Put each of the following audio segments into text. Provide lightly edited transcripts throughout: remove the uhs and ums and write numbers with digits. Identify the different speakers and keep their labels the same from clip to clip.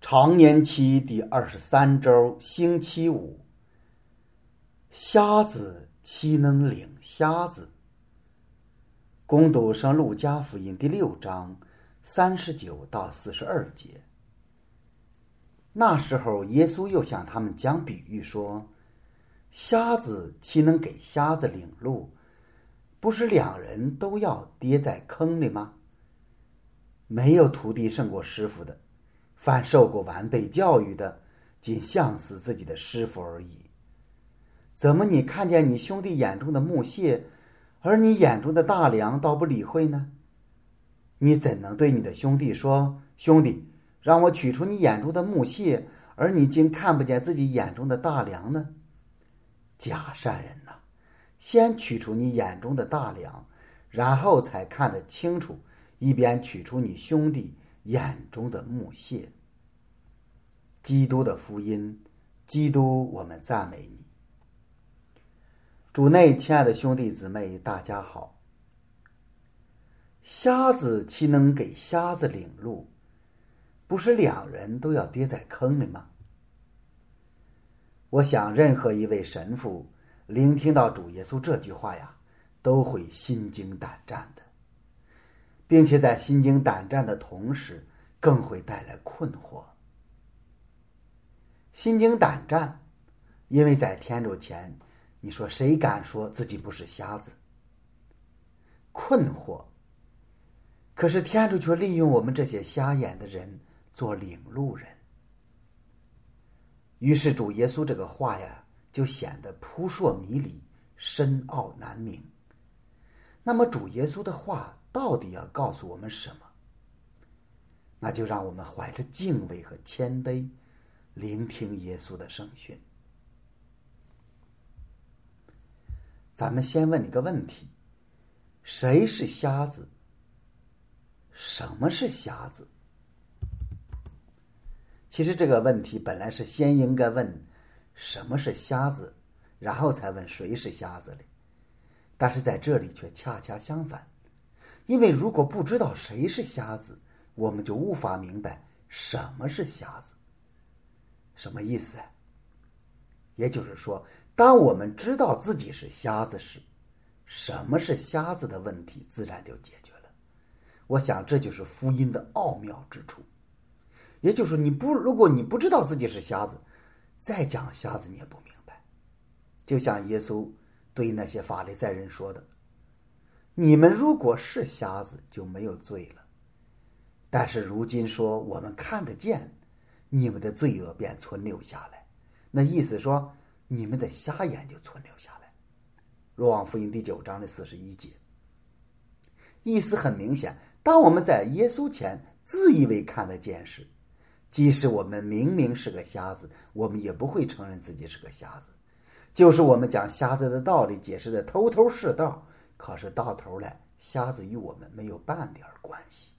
Speaker 1: 常年期第23周，星期五。瞎子岂能领瞎子？攻读圣路加福音第6章39到42节。那时候，耶稣又向他们讲比喻说：瞎子岂能给瞎子领路？不是两人都要跌在坑里吗？没有徒弟胜过师傅的，凡受过完备教育的，仅像死自己的师傅而已。怎么你看见你兄弟眼中的木屑，而你眼中的大梁倒不理会呢？你怎能对你的兄弟说：兄弟，让我取出你眼中的木屑，而你竟看不见自己眼中的大梁呢？假善人呐，先取出你眼中的大梁，然后才看得清楚，一边取出你兄弟眼中的木屑。基督的福音，基督，我们赞美你。主内亲爱的兄弟姊妹，大家好。瞎子岂能给瞎子领路？不是两人都要跌在坑里吗？我想任何一位神父聆听到主耶稣这句话呀，都会心惊胆战的，并且在心惊胆战的同时，更会带来困惑。心惊胆战，因为在天主前，你说谁敢说自己不是瞎子？困惑，可是天主却利用我们这些瞎眼的人做领路人。于是主耶稣这个话呀，就显得扑朔迷离，深奥难明。那么主耶稣的话到底要告诉我们什么？那就让我们怀着敬畏和谦卑，聆听耶稣的圣训。咱们先问一个问题：谁是瞎子？什么是瞎子？其实这个问题本来是先应该问什么是瞎子，然后才问谁是瞎子的。但是在这里却恰恰相反，因为如果不知道谁是瞎子，我们就无法明白什么是瞎子。什么意思啊？也就是说，当我们知道自己是瞎子时，什么是瞎子的问题自然就解决了。我想这就是福音的奥妙之处。也就是如果你不知道自己是瞎子，再讲瞎子你也不明白。就像耶稣对那些法利赛人说的：你们如果是瞎子，就没有罪了。但是如今说我们看得见，你们的罪恶便存留下来。那意思说，你们的瞎眼就存留下来。若望福音第9章的41节。意思很明显，当我们在耶稣前自以为看得见时，即使我们明明是个瞎子，我们也不会承认自己是个瞎子。就是我们将瞎子的道理解释的头头是道，可是到头来，瞎子与我们没有半点关系。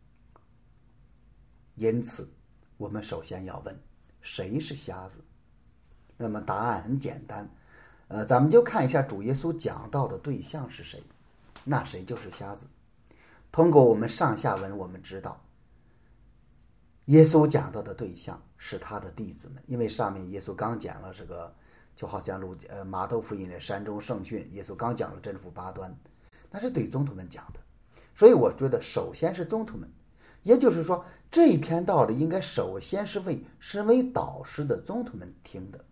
Speaker 1: 因此，我们首先要问，谁是瞎子？那么答案很简单，咱们就看一下主耶稣讲到的对象是谁，那谁就是瞎子。通过我们上下文，我们知道耶稣讲到的对象是他的弟子们，因为上面耶稣刚讲了这个，就好像马窦福音的山中圣训，耶稣刚讲了真福八端，那是对宗徒们讲的。所以我觉得首先是宗徒们，也就是说这一篇道理应该首先是为身为导师的宗徒们听的。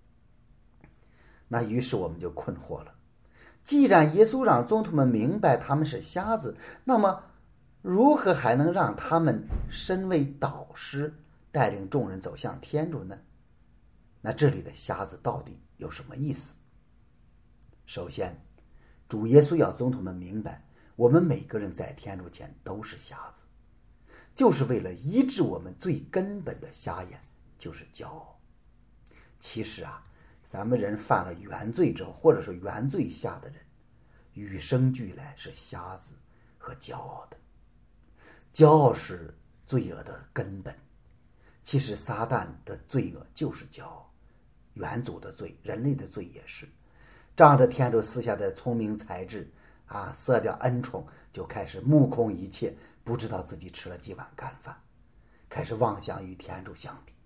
Speaker 1: 那于是我们就困惑了，既然耶稣让宗徒们明白他们是瞎子，那么如何还能让他们身为导师带领众人走向天主呢？那这里的瞎子到底有什么意思？首先，主耶稣要宗徒们明白，我们每个人在天主前都是瞎子，就是为了医治我们最根本的瞎眼，就是骄傲。其实啊，咱们人犯了原罪之后，或者是原罪下的人，与生俱来是瞎子和骄傲的。骄傲是罪恶的根本。其实撒旦的罪恶就是骄傲，元祖的罪，人类的罪也是。仗着天主赐下的聪明才智啊，色调恩宠，就开始目空一切，不知道自己吃了几碗干饭。 开始妄想与天主相比。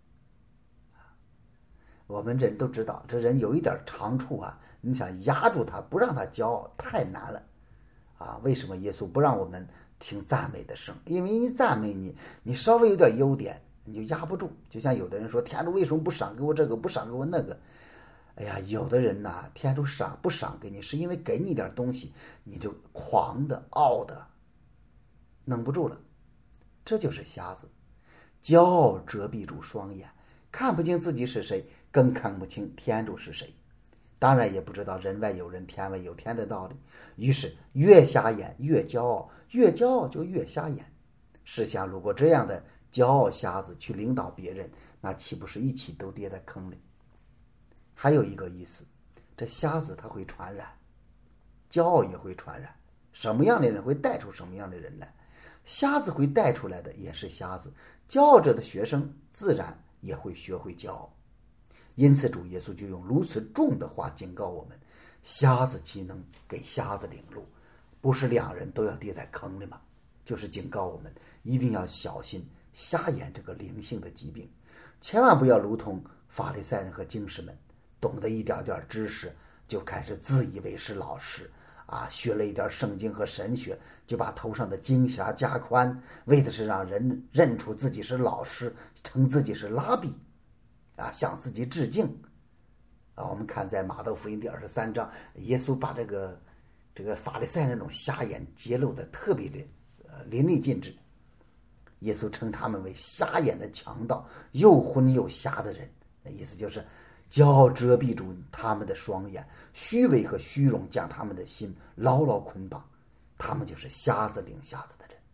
Speaker 1: 我们人都知道，这人有一点长处啊，你想压住他，不让他骄傲，太难了啊！为什么耶稣不让我们听赞美的声？因为你赞美你稍微有点优点，你就压不住。就像有的人说，天主为什么不赏给我这个，不赏给我那个？哎呀，有的人呐，天主不赏给你，是因为给你点东西，你就狂的、傲的，弄不住了。这就是瞎子，骄傲遮蔽住双眼，看不清自己是谁，更看不清天主是谁。当然也不知道人外有人，天外有天的道理。于是越瞎眼越骄傲，越骄傲就越瞎眼。试想，如果这样的骄傲瞎子去领导别人，那岂不是一起都跌在坑里？还有一个意思，这瞎子他会传染，骄傲也会传染。什么样的人会带出什么样的人来？瞎子会带出来的也是瞎子，骄傲着的学生自然也会学会骄傲。因此主耶稣就用如此重的话警告我们，瞎子岂能给瞎子领路？不是两人都要跌在坑里吗？就是警告我们一定要小心瞎眼这个灵性的疾病，千万不要如同法利赛人和经师们，懂得一点点知识就开始自以为是老师啊，学了一点圣经和神学，就把头上的经匣加宽，为的是让人认出自己是老师，称自己是拉比啊，向自己致敬啊。我们看在马窦福音第23章，耶稣把这个法利赛人那种瞎眼揭露的特别的淋漓尽致。耶稣称他们为瞎眼的强盗，又昏又瞎的人，那意思就是骄傲遮蔽住他们的双眼，虚伪和虚荣将他们的心牢牢捆绑，他们就是瞎子领瞎子的人。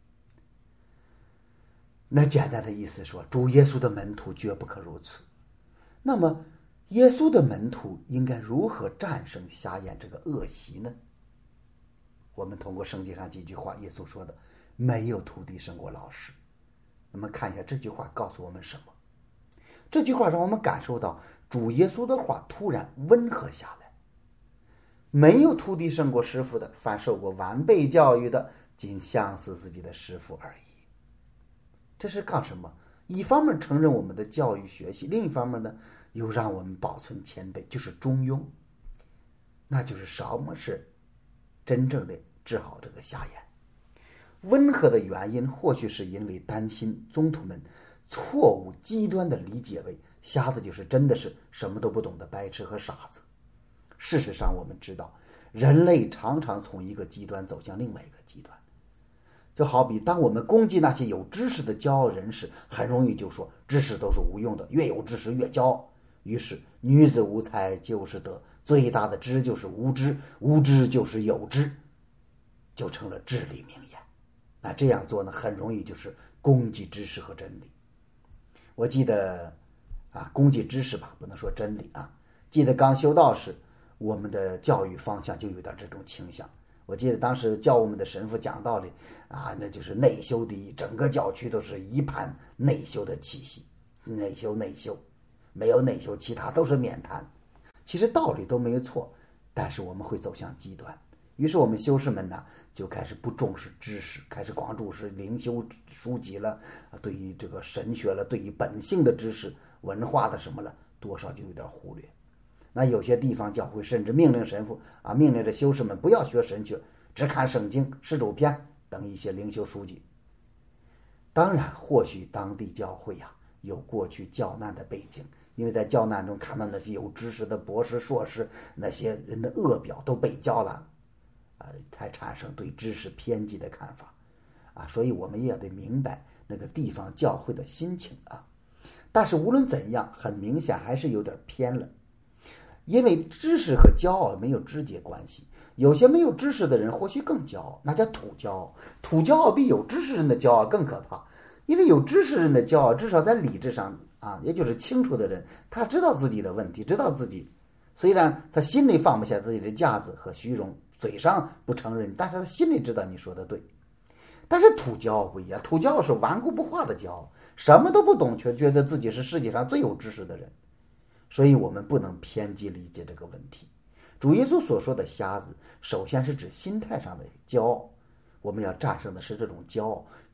Speaker 1: 那简单的意思说，主耶稣的门徒绝不可如此。那么耶稣的门徒应该如何战胜瞎眼这个恶习呢？我们通过圣经上几句话，耶稣说的，没有徒弟胜过老师。那么看一下这句话告诉我们什么？这句话让我们感受到主耶稣的话突然温和下来。没有徒弟胜过师傅的，凡受过完备教育的，仅相似自己的师傅而已。这是干什么？一方面承认我们的教育学习，另一方面呢，又让我们保存谦卑，就是中庸。那就是什么是真正的治好这个瞎眼？温和的原因或许是因为担心宗徒们错误极端的理解为瞎子就是真的是什么都不懂的白痴和傻子。事实上我们知道，人类常常从一个极端走向另外一个极端。就好比当我们攻击那些有知识的骄傲人士，很容易就说知识都是无用的，越有知识越骄傲。于是女子无才就是德，最大的知就是无知，无知就是有知，就成了至理名言。那这样做呢，很容易就是攻击知识和真理。我记得攻击知识吧，不能说真理啊。记得刚修道时，我们的教育方向就有点这种倾向。我记得当时教我们的神父讲道理啊，那就是内修第一，整个教区都是一盘内修的气息，内修，没有内修，其他都是免谈。其实道理都没有错，但是我们会走向极端。于是我们修士们呢，就开始不重视知识，开始光注视灵修书籍了，对于这个神学了，对于本性的知识、文化的什么了，多少就有点忽略。那有些地方教会甚至命令神父命令着修士们不要学神学，只看圣经、施主篇等一些灵修书籍。当然，或许当地教会有过去教难的背景，因为在教难中看到那些有知识的博士、硕士，那些人的恶表都被教了，才产生对知识偏激的看法所以我们也得明白那个地方教会的心情但是无论怎样，很明显还是有点偏了。因为知识和骄傲没有直接关系，有些没有知识的人或许更骄傲，那叫土骄傲。土骄傲比有知识人的骄傲更可怕，因为有知识人的骄傲，至少在理智上也就是清楚的人，他知道自己的问题，知道自己虽然他心里放不下自己的架子和虚荣，嘴上不承认，但是他心里知道你说的对。但是土骄傲不一样，土骄傲是顽固不化的骄傲，什么都不懂却觉得自己是世界上最有知识的人。所以我们不能偏激理解这个问题。主耶稣所说的瞎子，首先是指心态上的骄傲，我们要战胜的是这种骄傲。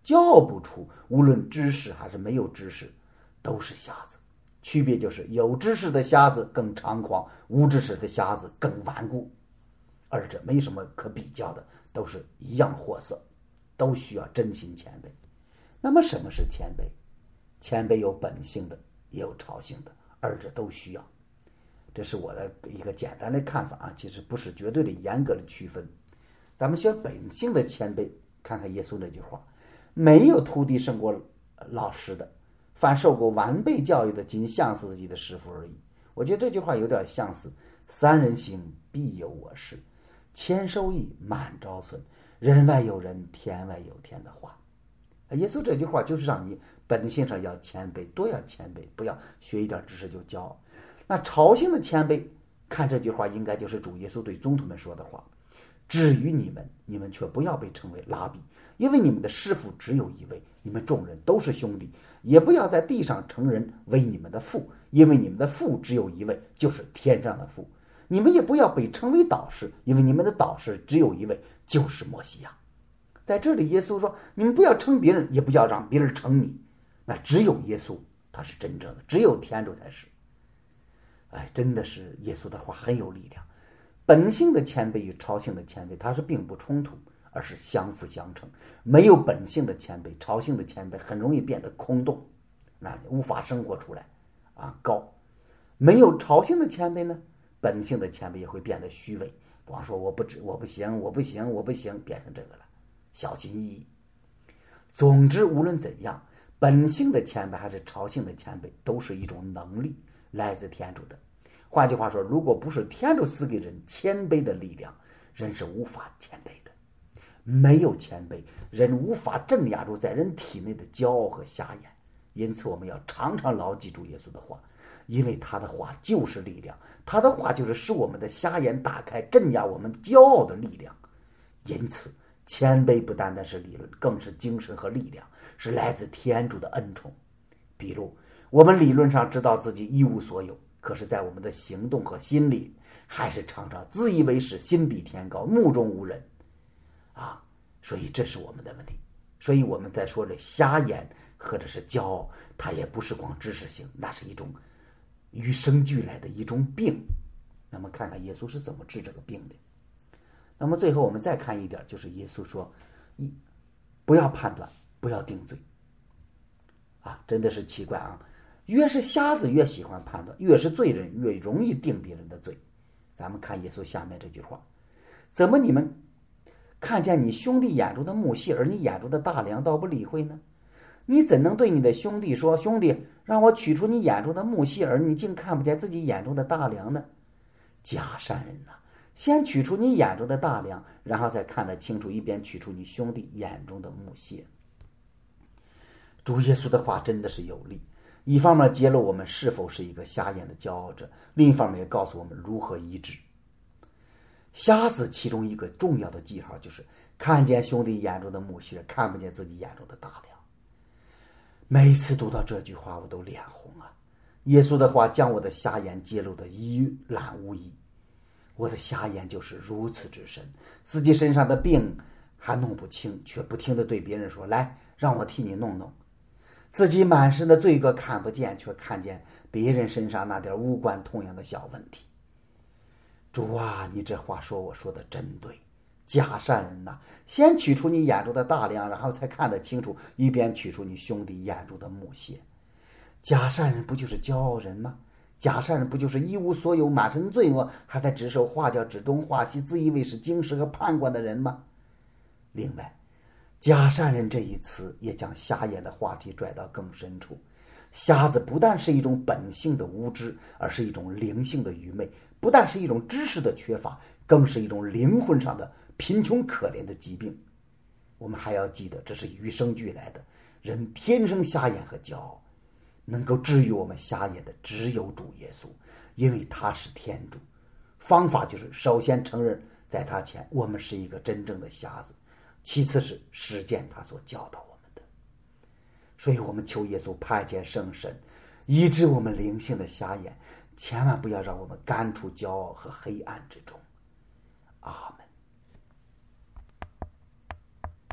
Speaker 1: 叫不出，无论知识还是没有知识，都是瞎子。区别就是有知识的瞎子更猖狂，无知识的瞎子更顽固，二者没什么可比较的，都是一样货色，都需要真心谦卑。那么什么是谦卑？谦卑有本性的，也有朝性的，二者都需要。这是我的一个简单的看法啊，其实不是绝对的严格的区分。咱们学本性的谦卑，看看耶稣那句话：没有徒弟胜过老师的，凡受过完备教育的，仅像似自己的师傅而已。我觉得这句话有点像似三人行，必有我师，谦受益，满招损，人外有人，天外有天的话。耶稣这句话就是让你本性上要谦卑，多要谦卑，不要学一点知识就骄傲。那朝性的谦卑，看这句话应该就是主耶稣对宗徒们说的话：至于你们，你们却不要被称为拉比，因为你们的师父只有一位，你们众人都是兄弟；也不要在地上称人为你们的父，因为你们的父只有一位，就是天上的父。你们也不要被称为导师，因为你们的导师只有一位，就是默西亚。在这里耶稣说，你们不要称别人，也不要让别人称你，那只有耶稣他是真正的，只有天主才是。真的是耶稣的话很有力量。本性的谦卑与朝性的谦卑，它是并不冲突，而是相辅相成。没有本性的谦卑，朝性的谦卑很容易变得空洞，那无法生活出来高。没有朝性的谦卑呢，本性的谦卑也会变得虚伪，光说我不行，变成这个了，小心翼翼。总之无论怎样，本性的谦卑还是朝性的谦卑，都是一种能力，来自天主的。换句话说，如果不是天主赐给人谦卑的力量，人是无法谦卑的。没有谦卑，人无法镇压住在人体内的骄傲和瞎眼。因此我们要常常牢记住耶稣的话，因为他的话就是力量，他的话就是使我们的瞎眼打开，镇压我们骄傲的力量。因此谦卑不单单是理论，更是精神和力量，是来自天主的恩宠。比如我们理论上知道自己一无所有，可是在我们的行动和心里，还是常常自以为是，心比天高，目中无人所以这是我们的问题。所以我们在说这瞎眼或者是骄傲，它也不是光知识性，那是一种与生俱来的一种病。那么看看耶稣是怎么治这个病的。那么最后我们再看一点，就是耶稣说不要判断，不要定罪真的是奇怪越是瞎子越喜欢判断，越是罪人越容易定别人的罪。咱们看耶稣下面这句话：怎么你们看见你兄弟眼中的木屑，而你眼中的大梁倒不理会呢？你怎能对你的兄弟说，兄弟，让我取出你眼中的木屑，而你竟看不见自己眼中的大梁呢？假善人先取出你眼中的大梁，然后再看得清楚，一边取出你兄弟眼中的木屑。主耶稣的话真的是有力，一方面揭露我们是否是一个瞎眼的骄傲者，另一方面也告诉我们如何医治。瞎子其中一个重要的记号就是看见兄弟眼中的木屑，看不见自己眼中的大梁。每次读到这句话我都脸红耶稣的话将我的瞎眼揭露得一览无遗。我的瞎眼就是如此之深，自己身上的病还弄不清，却不停地对别人说，来，让我替你弄弄。自己满身的罪恶看不见，却看见别人身上那点无关痛痒的小问题。主啊，你这话我说的真对。假善人先取出你眼中的大梁，然后才看得清楚，一边取出你兄弟眼中的木屑。假善人不就是骄傲人吗？假善人不就是一无所有，满身罪恶，还在指手画脚，指东画西，自以为是经师和判官的人吗？另外，假善人这一词也将瞎眼的话题拽到更深处。瞎子不但是一种本性的无知，而是一种灵性的愚昧，不但是一种知识的缺乏，更是一种灵魂上的贫穷可怜的疾病。我们还要记得，这是与生俱来的，人天生瞎眼和骄傲。能够治愈我们瞎眼的只有主耶稣，因为他是天主。方法就是首先承认在他前我们是一个真正的瞎子，其次是实践他所教导我们的。所以我们求耶稣派遣圣神医治我们灵性的瞎眼，千万不要让我们干出骄傲和黑暗之中。阿们。